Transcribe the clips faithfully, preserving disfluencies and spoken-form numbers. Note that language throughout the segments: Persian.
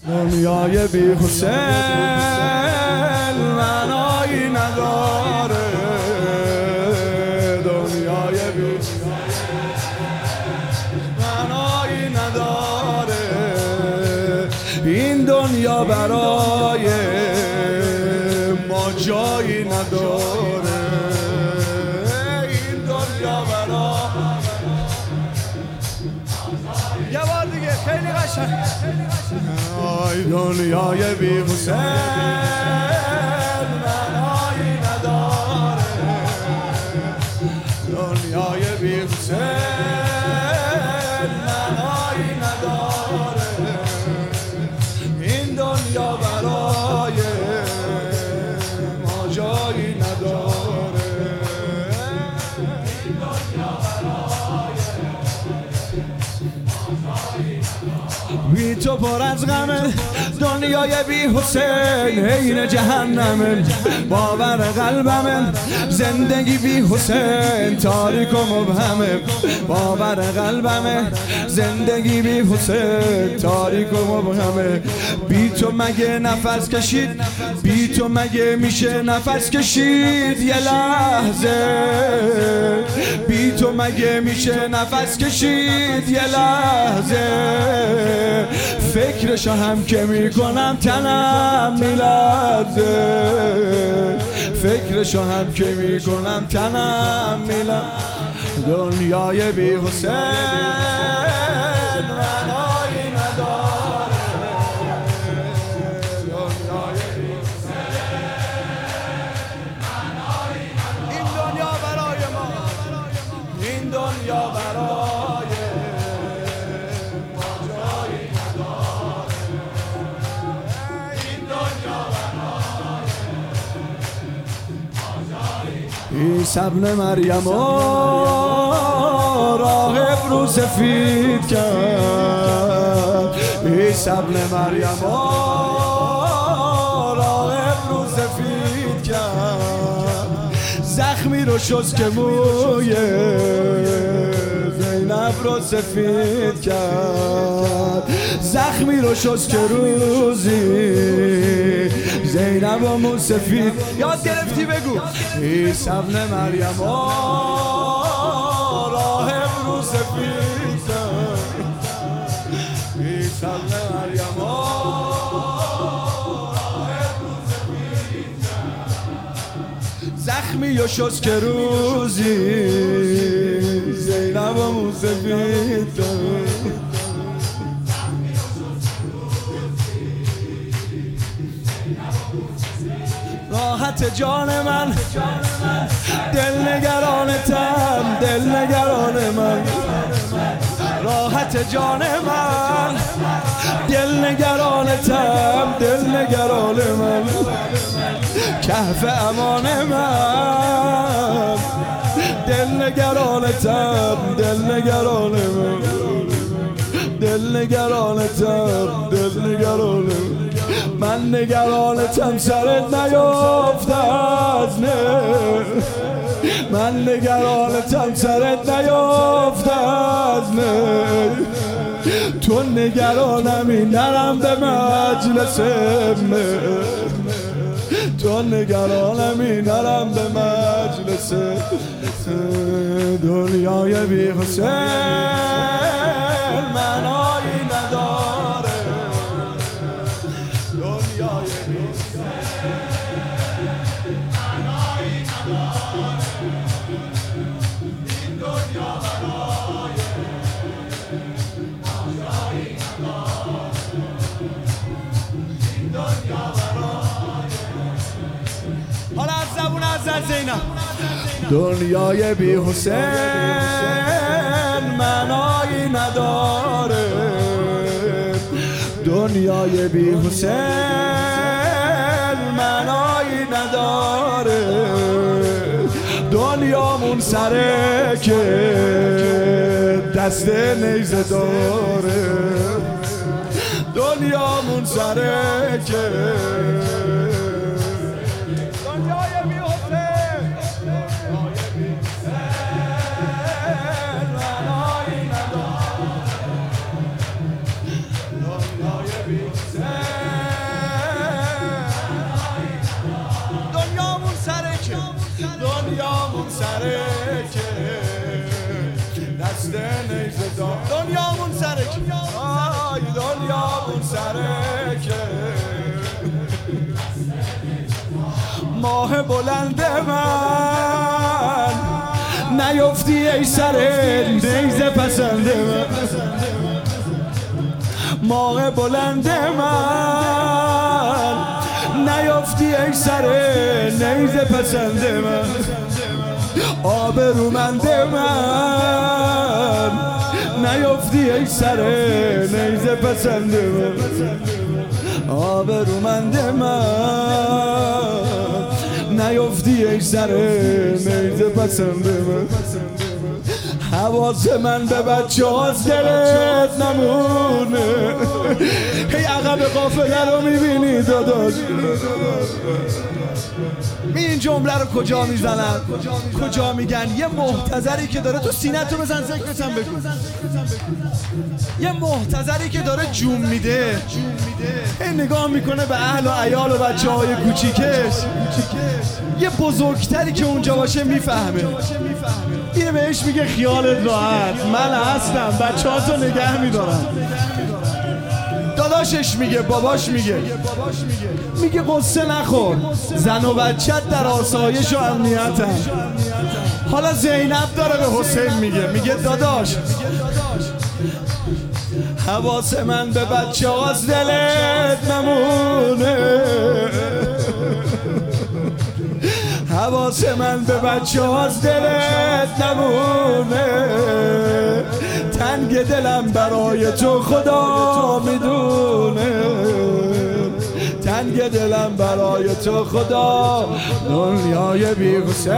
دنیای بی حسین معنایی نداره. دنیای بی معنایی نداره. این دنیا برای ما جایی نداره. این دنیا برای یه بار دیگه خیلی قشنگ. آی دنیای بی حسین معنایی نداره. دنیای بی حسین معنایی نداره. این دنیا برای ما جایی نداره. این دنیا برای بی تو پر از غمه. دنیای بی حسین حین جهنمه. باور قلبمه زندگی بی حسین تاریک و مبهمه. باور قلبمه زندگی بی حسین تاریک و مبهمه. بی تو مگه نفس کشید؟ بی تو مگه میشه نفس کشید یه لحظه؟ بی تو مگه میشه نفس کشید یه لحظه؟ فکرشو هم که میکنم تنم میلرزه. فکرشو هم که میکنم تنم میلرزه. دنیای بی حسین معنایی نداره. دنیای بی حسین معنایی نداره. این دنیا برای ما، این دنیا برای عیسی ابن مریم راه ابرو سفید کرد. عیسی ابن مریم راه ابرو سفید کرد. زخمی رو شست که موی زینب رو سفید کرد. زخمی رو شست که روزی زینب و مو سفید. یاد گرفتی بگو عیسی ابن مریم راه ابرو سفید کرد. عیسی ابن مریم راه ابرو سفید کرد. زخمی و شست که روزی زینب و مو سفید کرد. راحت جان من دل نگرانتم، دل نگران من. راحت جان من دل نگرانتم، دل نگران من. کهف امان من دل نگرانتم، دل نگران من. دل نگرانتم، دل نگران من. من نگرانتم سرت نیافته از نه. من نگرانتم سرت نیافته از نه. تو نگرانمی نرم به مجلس مه. تو نگرانمی نرم به مجلس. دنیای بی حسین معنایی نداره. دنیای بی حسین معنایی نداره. این دنیا برای ما جایی نداره. این دنیا برای حالا از زبون از زینب. دنیای بی حسین معنایی نداره. دنیای بی حسین معنایی نداره. دنیامون سره که دست نیزه داره. دنیامون سره که دنیای بی حسین معنایی نداره. دنیای بی حسین سره که ماه بلند من نیفتی ای سره نیزه پسند من ماه بلند من نیفتی ای سره نیزه پسند من آبرومند من نیفتی ای سره نیزه پسند من آبرومند من نیفتی ای سره نیزه پسند من حواس من به بچه هاست دلت نمونه هی عقب قافله رو میبینی داداش این جمله رو کجا میزنن کجا میگن یه محتضری که داره تو سینه تو بزن ذکرتم بگو یه محتضری که داره جون میده این نگاه میکنه به اهل و عیال و بچه های کوچیکش یه بزرگتری که اونجا باشه میفهمه اینه بهش میگه خیالت راحت من هستم بچه ها تو نگه میدارم داداشش میگه باباش میگه میگه قصه نخور زن و بچت در آسایش و امنیتن حالا زینب داره به حسین میگه میگه داداش حواس من به بچه هاست دلت نمونه حواس من به بچه هاست دلت نمونه تنگ دلم برای تو خدا میدونه تنگ دلم برای تو خدا دنیای بی حسین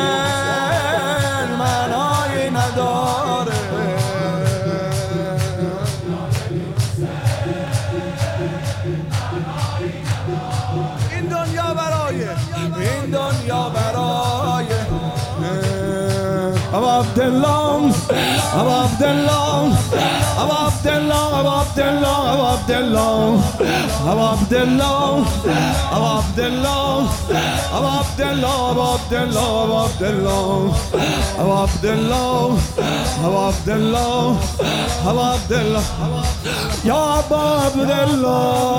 معنایی نداره این دنیا برای این دنیا برای ابو عبدالله ابو عبدالله ابو عبدالله ابو عبدالله ابو عبدالله ابو عبدالله ابو عبدالله ابو عبدالله ابو عبدالله ابو عبدالله ابو عبدالله ابو عبدالله ابو عبدالله یا ابو عبدالله